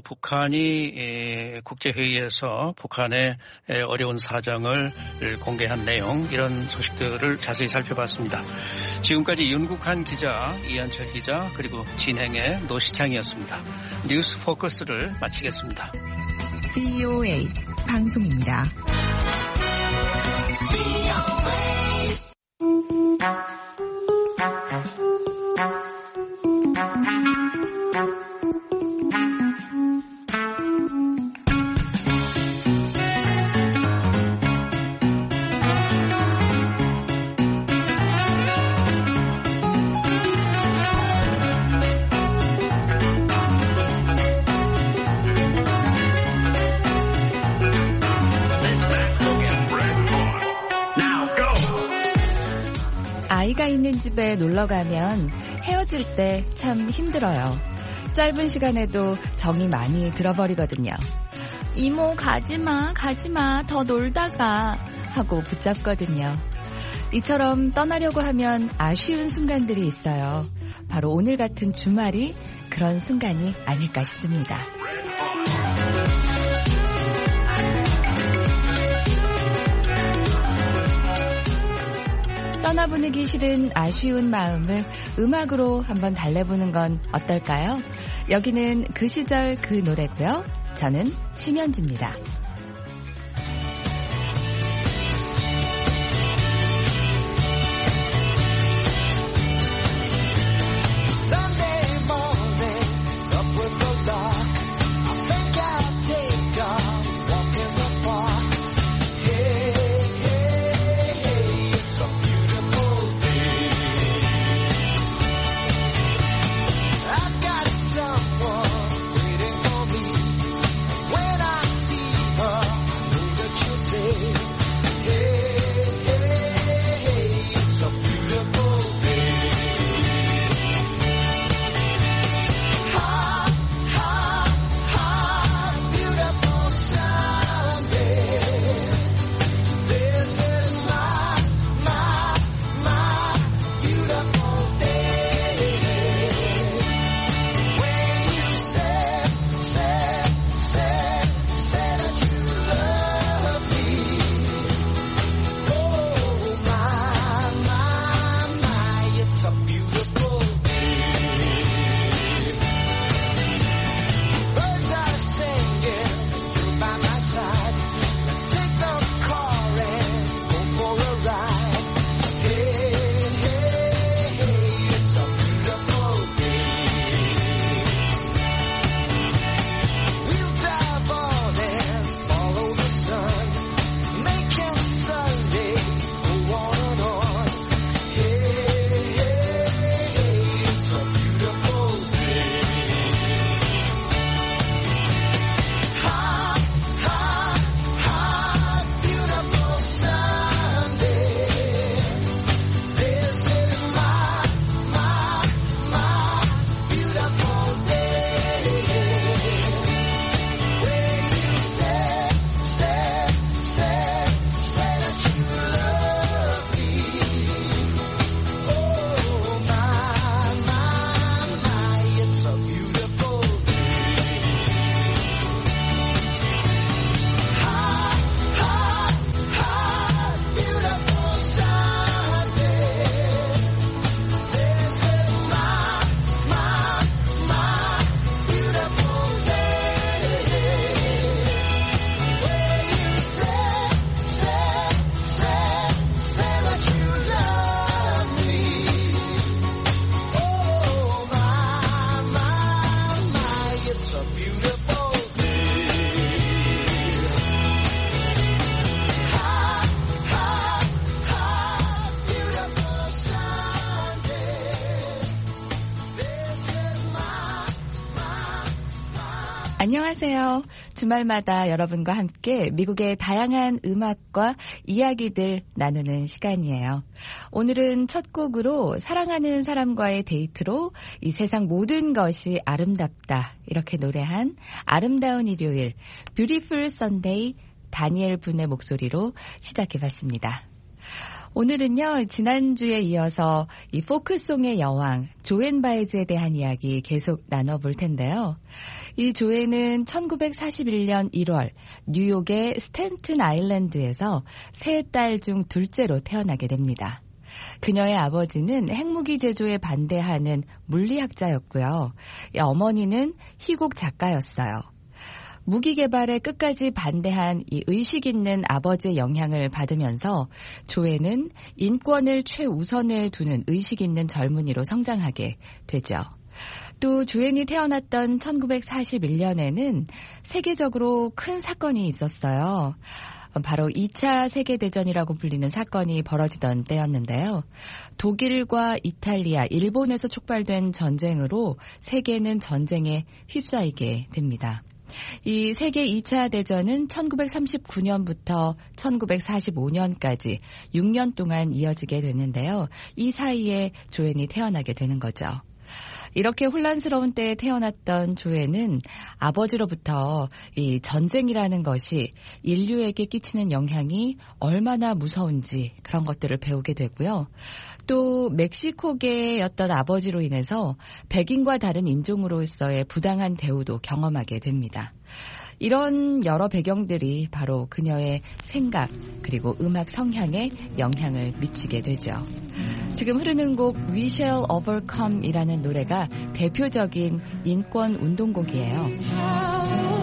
북한이 국제회의에서 북한의 어려운 사정을 공개한 내용 이런 소식들을 자세히 살펴봤습니다. 지금까지 윤국한 기자, 이한철 기자 그리고 진행의 노시창이었습니다. 뉴스 포커스를 마치겠습니다. VOA 방송입니다. 아이가 있는 집에 놀러 가면 헤어질 때 참 힘들어요. 짧은 시간에도 정이 많이 들어버리거든요. 이모 가지마 더 놀다가 하고 붙잡거든요. 이처럼 떠나려고 하면 아쉬운 순간들이 있어요. 바로 오늘 같은 주말이 그런 순간이 아닐까 싶습니다. 떠나보내기 싫은 아쉬운 마음을 음악으로 한번 달래보는 건 어떨까요? 여기는 그 시절 그 노래고요. 저는 심현지입니다. 안녕하세요. 주말마다 여러분과 함께 미국의 다양한 음악과 이야기들 나누는 시간이에요. 오늘은 첫 곡으로 사랑하는 사람과의 데이트로 이 세상 모든 것이 아름답다 이렇게 노래한 아름다운 일요일 Beautiful Sunday 다니엘 분의 목소리로 시작해봤습니다. 오늘은요, 지난주에 이어서 이 포크송의 여왕 조앤 바이즈에 대한 이야기 계속 나눠볼 텐데요. 이 조앤은 1941년 1월 뉴욕의 스탠튼 아일랜드에서 세 딸 중 둘째로 태어나게 됩니다. 그녀의 아버지는 핵무기 제조에 반대하는 물리학자였고요. 어머니는 희곡 작가였어요. 무기 개발에 끝까지 반대한 이 의식 있는 아버지의 영향을 받으면서 조앤은 인권을 최우선에 두는 의식 있는 젊은이로 성장하게 되죠. 또 조앤이 태어났던 1941년에는 세계적으로 큰 사건이 있었어요. 바로 2차 세계대전이라고 불리는 사건이 벌어지던 때였는데요. 독일과 이탈리아, 일본에서 촉발된 전쟁으로 세계는 전쟁에 휩싸이게 됩니다. 이 세계 2차 대전은 1939년부터 1945년까지 6년 동안 이어지게 되는데요. 이 사이에 조앤이 태어나게 되는 거죠. 이렇게 혼란스러운 때에 태어났던 조앤은 아버지로부터 이 전쟁이라는 것이 인류에게 끼치는 영향이 얼마나 무서운지 그런 것들을 배우게 되고요. 또 멕시코계였던 아버지로 인해서 백인과 다른 인종으로서의 부당한 대우도 경험하게 됩니다. 이런 여러 배경들이 바로 그녀의 생각 그리고 음악 성향에 영향을 미치게 되죠. 지금 흐르는 곡 We Shall Overcome 이라는 노래가 대표적인 인권 운동곡이에요.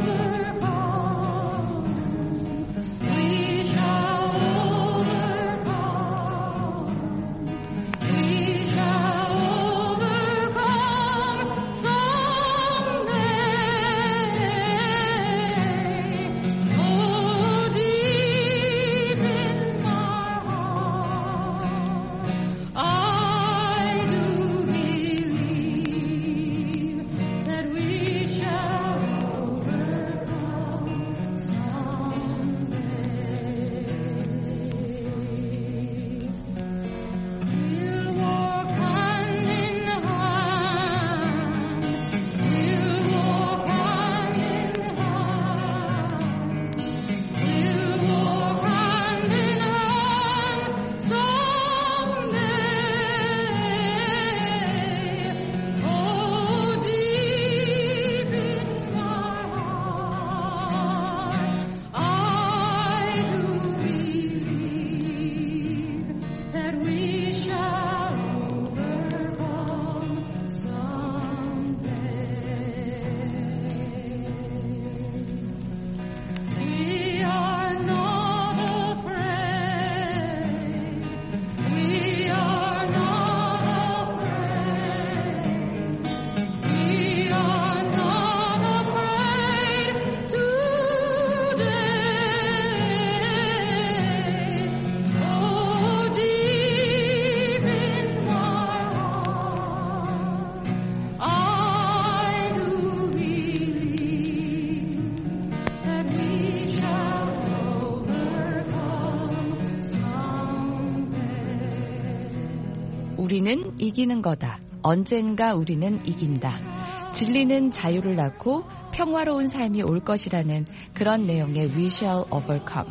우리는 이기는 거다. 언젠가 우리는 이긴다. 진리는 자유를 낳고 평화로운 삶이 올 것이라는 그런 내용의 We Shall Overcome.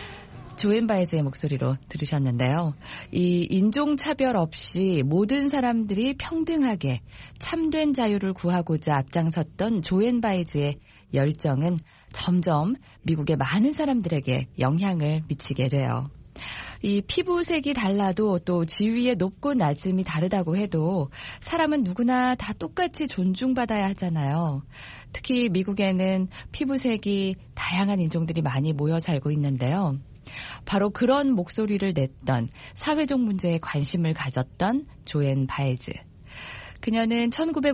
조앤 바이즈의 목소리로 들으셨는데요. 이 인종차별 없이 모든 사람들이 평등하게 참된 자유를 구하고자 앞장섰던 조앤 바이즈의 열정은 점점 미국의 많은 사람들에게 영향을 미치게 돼요. 이 피부색이 달라도 또 지위의 높고 낮음이 다르다고 해도 사람은 누구나 다 똑같이 존중받아야 하잖아요. 특히 미국에는 피부색이 다양한 인종들이 많이 모여 살고 있는데요. 바로 그런 목소리를 냈던 사회적 문제에 관심을 가졌던 조앤 바이즈. 그녀는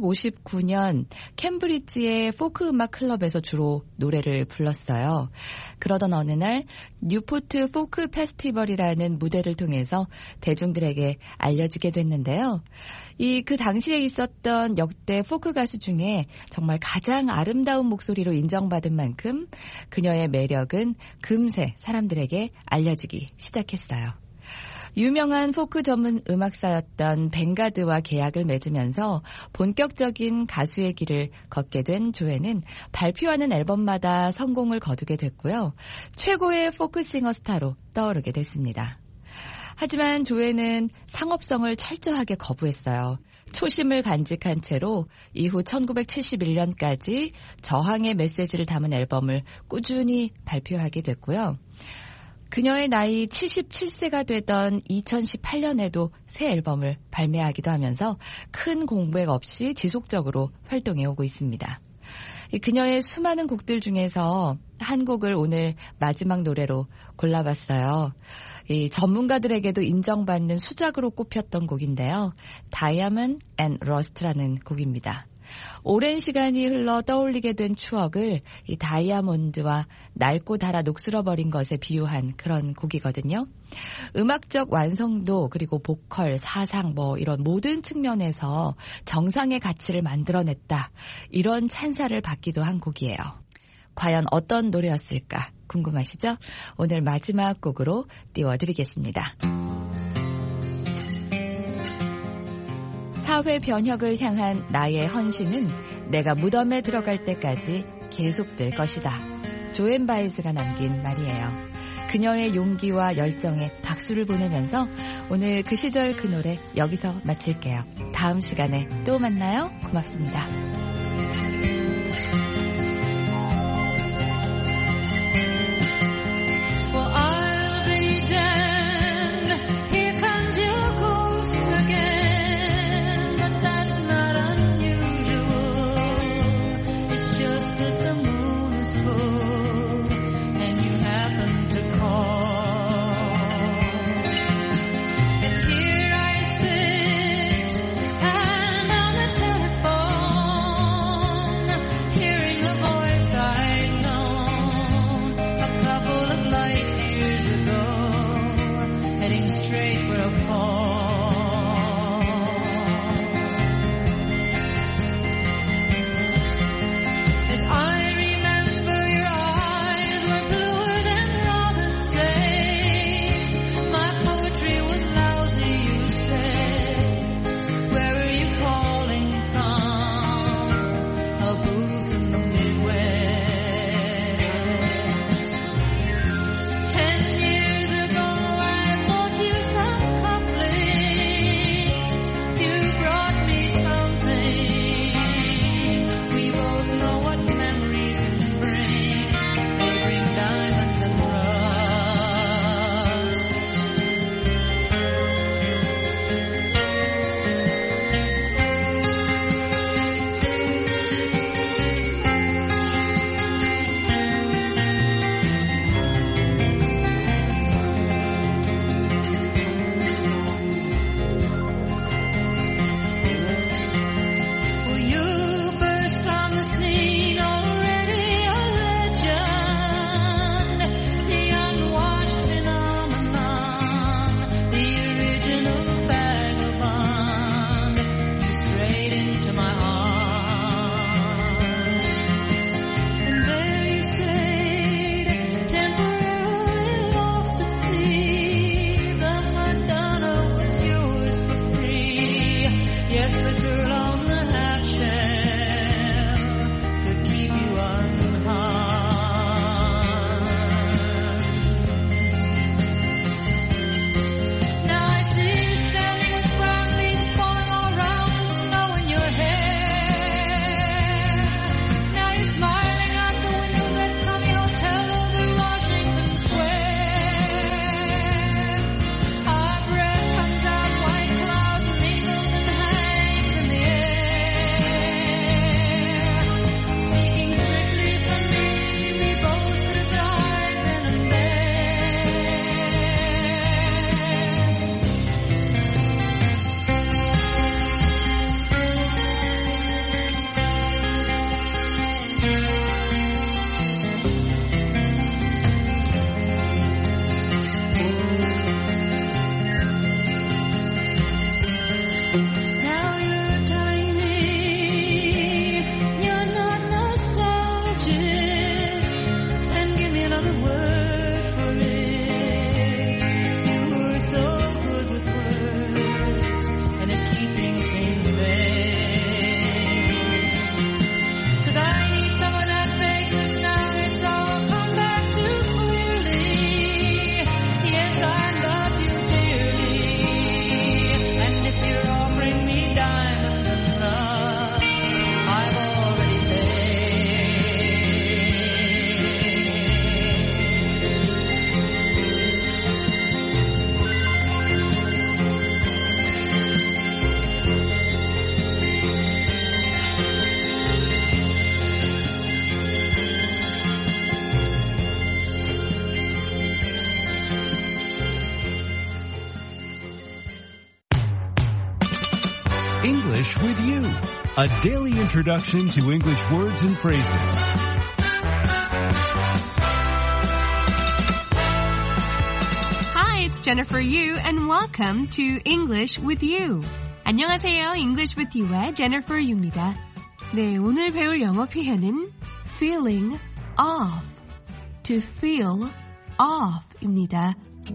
1959년 캠브리지의 포크 음악 클럽에서 주로 노래를 불렀어요. 그러던 어느 날 뉴포트 포크 페스티벌이라는 무대를 통해서 대중들에게 알려지게 됐는데요. 그 당시에 있었던 역대 포크 가수 중에 정말 가장 아름다운 목소리로 인정받은 만큼 그녀의 매력은 금세 사람들에게 알려지기 시작했어요. 유명한 포크 전문 음악사였던 뱅가드와 계약을 맺으면서 본격적인 가수의 길을 걷게 된 조에는 발표하는 앨범마다 성공을 거두게 됐고요. 최고의 포크 싱어 스타로 떠오르게 됐습니다. 하지만 조에는 상업성을 철저하게 거부했어요. 초심을 간직한 채로 이후 1971년까지 저항의 메시지를 담은 앨범을 꾸준히 발표하게 됐고요. 그녀의 나이 77세가 되던 2018년에도 새 앨범을 발매하기도 하면서 큰 공백 없이 지속적으로 활동해 오고 있습니다. 그녀의 수많은 곡들 중에서 한 곡을 오늘 마지막 노래로 골라봤어요. 전문가들에게도 인정받는 수작으로 꼽혔던 곡인데요. Diamond and Rust라는 곡입니다. 오랜 시간이 흘러 떠올리게 된 추억을 이 다이아몬드와 낡고 닳아 녹슬어버린 것에 비유한 그런 곡이거든요. 음악적 완성도 그리고 보컬, 사상 이런 모든 측면에서 정상의 가치를 만들어냈다. 이런 찬사를 받기도 한 곡이에요. 과연 어떤 노래였을까 궁금하시죠? 오늘 마지막 곡으로 띄워드리겠습니다. 사회 변혁을 향한 나의 헌신은 내가 무덤에 들어갈 때까지 계속될 것이다. 조앤 바이즈가 남긴 말이에요. 그녀의 용기와 열정에 박수를 보내면서 오늘 그 시절 그 노래 여기서 마칠게요. 다음 시간에 또 만나요. 고맙습니다. And here I sit, and on the telephone English with You, a daily introduction to English words and phrases. Hi, it's Jennifer Yu and welcome to English with You. 안녕하세요. English with You의 Jennifer Yu입니다. 네, 오늘 배울 영어 표현은 feeling off, to feel off입니다.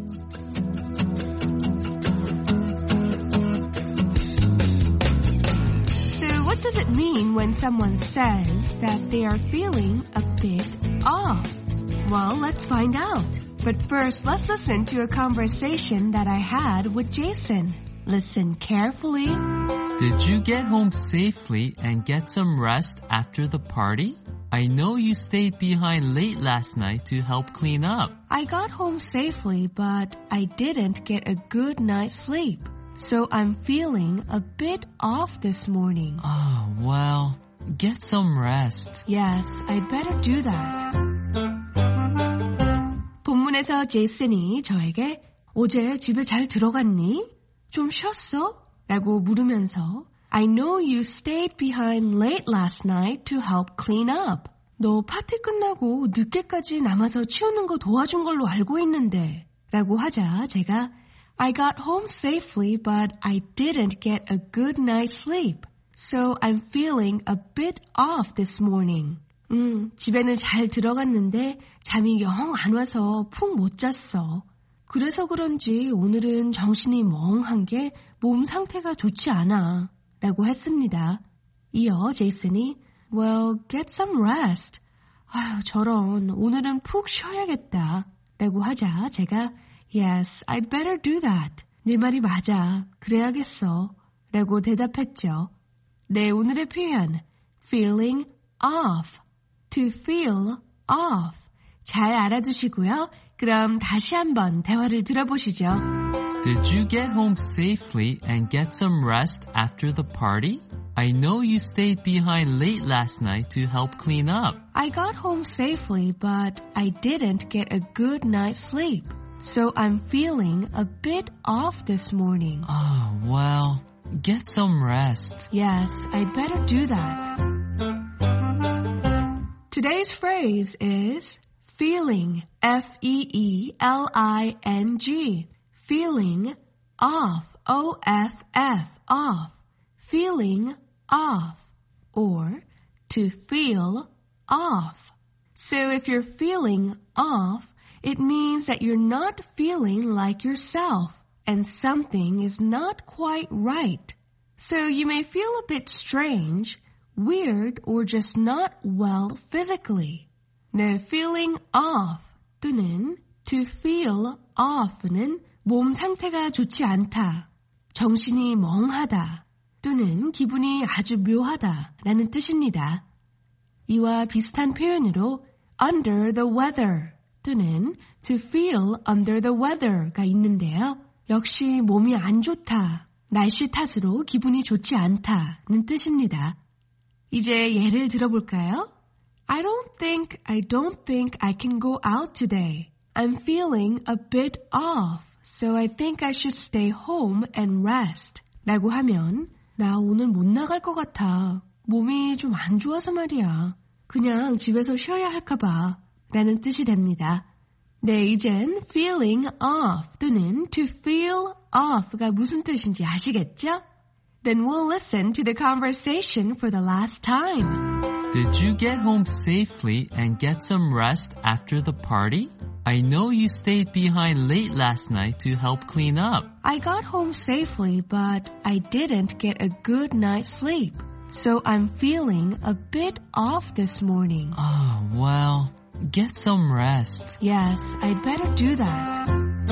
So what does it mean when someone says that they are feeling a bit off? Well, let's find out. But first, let's listen to a conversation that I had with Jason. Listen carefully. Did you get home safely and get some rest after the party? I know you stayed behind late last night to help clean up. I got home safely, but I didn't get a good night's sleep. So I'm feeling a bit off this morning. Oh, well, get some rest. Yes, I'd better do that. 본문에서 제이슨이 저에게 어제 집에 잘 들어갔니? 좀 쉬었어? 라고 물으면서 I know you stayed behind late last night to help clean up. 너 파티 끝나고 늦게까지 남아서 치우는 거 도와준 걸로 알고 있는데 라고 하자 제가 I got home safely but I didn't get a good night's sleep. So I'm feeling a bit off this morning. 집에는 잘 들어갔는데 잠이 영 안 와서 푹 못 잤어. 그래서 그런지 오늘은 정신이 멍한 게 몸 상태가 좋지 않아. 라고 했습니다. 이어 제이슨이 Well, get some rest. 아유, 저런. 오늘은 푹 쉬어야겠다. 라고 하자 제가 Yes, I'd better do that. 내 말이 맞아. 그래야겠어. 라고 대답했죠. 네, 오늘의 표현 feeling off, to feel off. 잘 알아두시고요. 그럼 다시 한번 대화를 들어보시죠. Did you get home safely and get some rest after the party? I know you stayed behind late last night to help clean up. I got home safely, but I didn't get a good night's sleep. So I'm feeling a bit off this morning. Oh, well, get some rest. Yes, I'd better do that. Today's phrase is feeling, F-E-E-L-I-N-G. Feeling off, O-F-F, off. Feeling off, or to feel off. So if you're feeling off, it means that you're not feeling like yourself and something is not quite right. So you may feel a bit strange, weird, or just not well physically. 네, feeling off 또는 to feel off는 몸 상태가 좋지 않다, 정신이 멍하다 또는 기분이 아주 묘하다 라는 뜻입니다. 이와 비슷한 표현으로 under the weather 또는 to feel under the weather가 있는데요. 역시 몸이 안 좋다, 날씨 탓으로 기분이 좋지 않다는 뜻입니다. 이제 예를 들어볼까요? I don't think I can go out today. I'm feeling a bit off, so I think I should stay home and rest. 라고 하면 나 오늘 못 나갈 것 같아. 몸이 좀 안 좋아서 말이야. 그냥 집에서 쉬어야 할까 봐. 라는 뜻이 됩니다. 네, 이젠 feeling off 또는 to feel off가 무슨 뜻인지 아시겠죠? Then we'll listen to the conversation for the last time. Did you get home safely and get some rest after the party? I know you stayed behind late last night to help clean up. I got home safely, but I didn't get a good night's sleep. So I'm feeling a bit off this morning. Oh, well, get some rest. Yes, I'd better do that.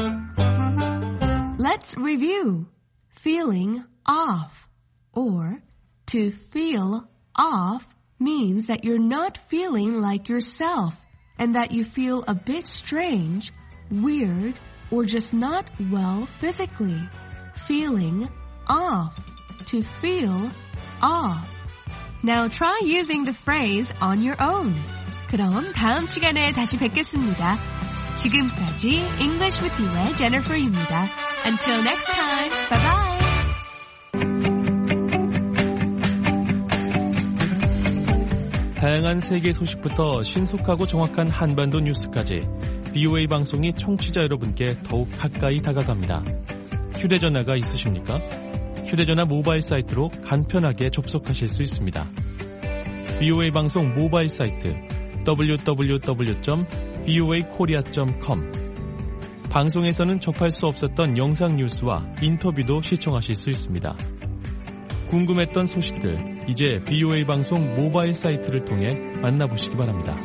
Let's review. Feeling off, or to feel off, means that you're not feeling like yourself and that you feel a bit strange, weird, or just not well physically. Feeling off, to feel off. Now try using the phrase on your own. 그럼 다음 시간에 다시 뵙겠습니다. 지금까지 English with You의 Jennifer입니다. Until next time, bye bye. 다양한 세계 소식부터 신속하고 정확한 한반도 뉴스까지 VOA 방송이 청취자 여러분께 더욱 가까이 다가갑니다. 휴대전화가 있으십니까? 휴대전화 모바일 사이트로 간편하게 접속하실 수 있습니다. VOA 방송 모바일 사이트 www.voakorea.com 방송에서는 접할 수 없었던 영상 뉴스와 인터뷰도 시청하실 수 있습니다. 궁금했던 소식들 이제 VOA 방송 모바일 사이트를 통해 만나보시기 바랍니다.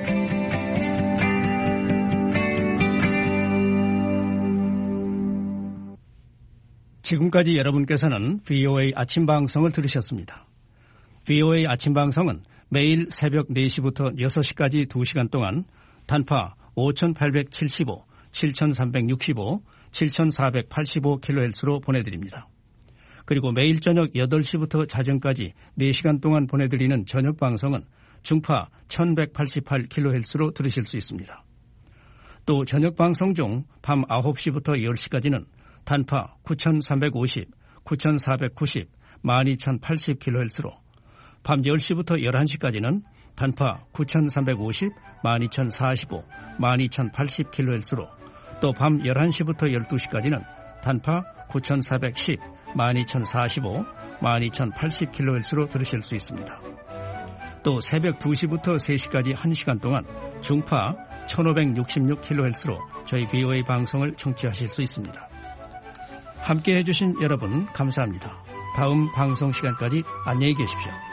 지금까지 여러분께서는 VOA 아침 방송을 들으셨습니다. VOA 아침 방송은 매일 새벽 4시부터 6시까지 2시간 동안 단파 5875, 7365, 7485kHz로 보내드립니다. 그리고 매일 저녁 8시부터 자정까지 4시간 동안 보내드리는 저녁 방송은 중파 1188kHz로 들으실 수 있습니다. 또 저녁 방송 중 밤 9시부터 10시까지는 단파 9350, 9490, 12080kHz로 밤 10시부터 11시까지는 단파 9350, 12045, 12080kHz로 또 밤 11시부터 12시까지는 단파 9410, 12045, 12080kHz로 들으실 수 있습니다. 또 새벽 2시부터 3시까지 1시간 동안 중파 1566kHz로 저희 VOA 방송을 청취하실 수 있습니다. 함께해 주신 여러분 감사합니다. 다음 방송 시간까지 안녕히 계십시오.